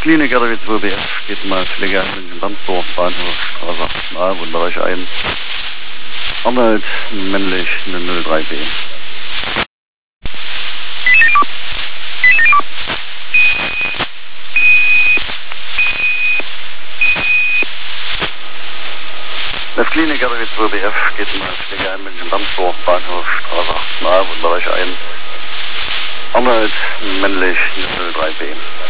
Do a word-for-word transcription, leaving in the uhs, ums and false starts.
Klinik R W zwei B F geht mal Pflege in Landsdorf, Bahnhof, Straße achtzehn a, Wohnbereich eins. Arnold, männlich, null drei B. Das Klinik R W zwei B F geht mal Pflege in Landsdorf, Bahnhof, Straße achtzehn a, Wohnbereich eins. Arnold, männlich, null drei B.